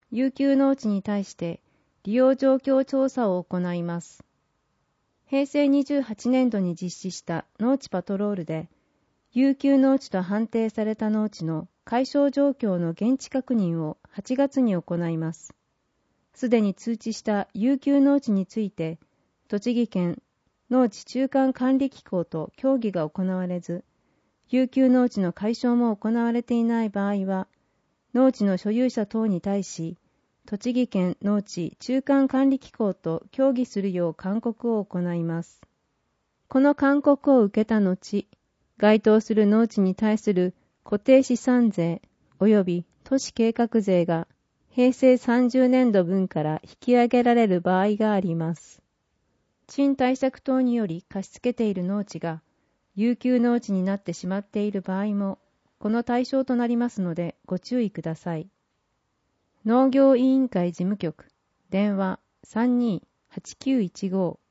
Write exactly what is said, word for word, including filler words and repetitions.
遊休農地に対して利用状況調査を行います。へいせいにじゅうはちねんどに実施した農地パトロールで、遊休農地と判定された農地の解消状況の現地確認をはちがつに行います。すでに通知した遊休農地について、栃木県農地中間管理機構と協議が行われず、遊休農地の解消も行われていない場合は、農地の所有者等に対し、栃木県農地中間管理機構と協議するよう勧告を行います。この勧告を受けた後、該当する農地に対する固定資産税及び都市計画税がへいせいさんじゅうねんどぶんから引き上げられる場合があります。賃貸借等により貸し付けている農地が遊休農地になってしまっている場合も、この対象となりますのでご注意ください。農業委員会事務局、電話 さんにーはちきゅういちご